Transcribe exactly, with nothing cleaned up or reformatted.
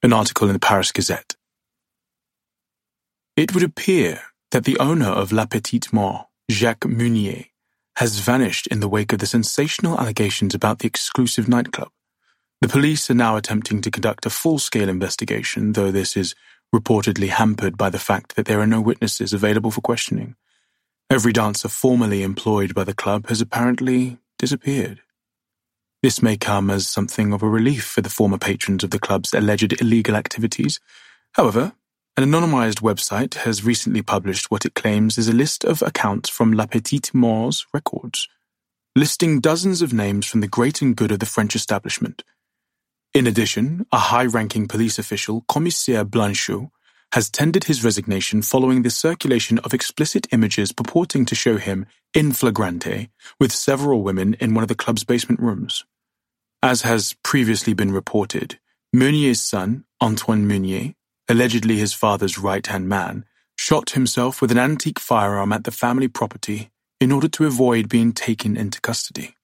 An article in the Paris Gazette. It would appear that the owner of La Petite Mort, Jacques Meunier, has vanished in the wake of the sensational allegations about the exclusive nightclub. The police are now attempting to conduct a full-scale investigation, though this is reportedly hampered by the fact that there are no witnesses available for questioning. Every dancer formerly employed by the club has apparently disappeared. This may come as something of a relief for the former patrons of the club's alleged illegal activities. However, an anonymized website has recently published what it claims is a list of accounts from La Petite Mort's records, listing dozens of names from the great and good of the French establishment. In addition, a high-ranking police official, Commissaire Blanchot, has tendered his resignation following the circulation of explicit images purporting to show him in flagrante with several women in one of the club's basement rooms. As has previously been reported, Meunier's son, Antoine Meunier, allegedly his father's right-hand man, shot himself with an antique firearm at the family property in order to avoid being taken into custody.